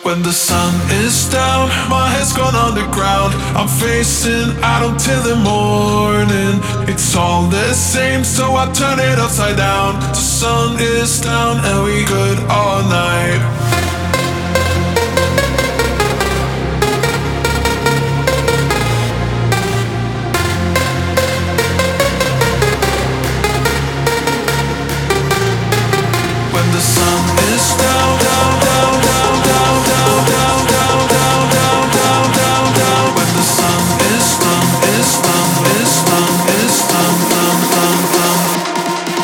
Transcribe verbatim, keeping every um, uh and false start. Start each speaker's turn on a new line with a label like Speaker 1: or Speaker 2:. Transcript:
Speaker 1: When the sun is down, my head's gone underground. I'm facing out until the morning. It's all the same, so I turn it upside down. The sun is down and we good all night.